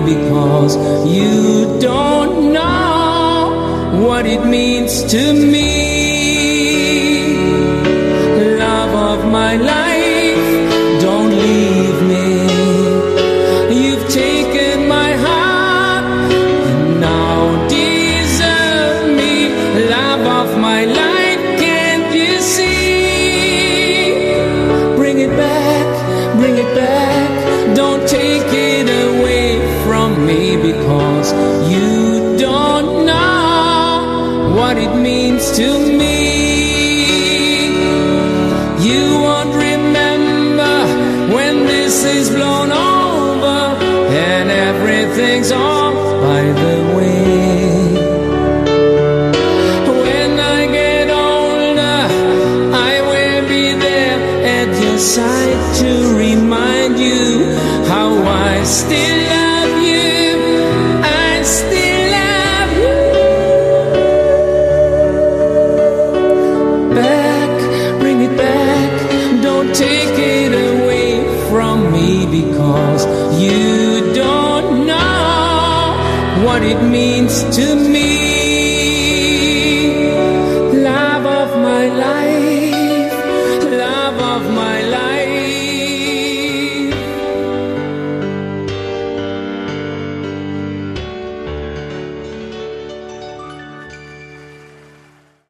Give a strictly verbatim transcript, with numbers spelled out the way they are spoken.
because you don't know what it means to me. Love of my life, don't leave me. You've taken my heart and now deserve me. Love of my life, can't you see? Bring it back, bring it back, don't take it away from me, because you don't know what it means to me. You won't remember when this is blown over and everything's off by the way. When I get older, I will be there at your side to remind you how I still love you. I still love you. Back, bring it back, don't take it away from me, because you don't know what it means to me.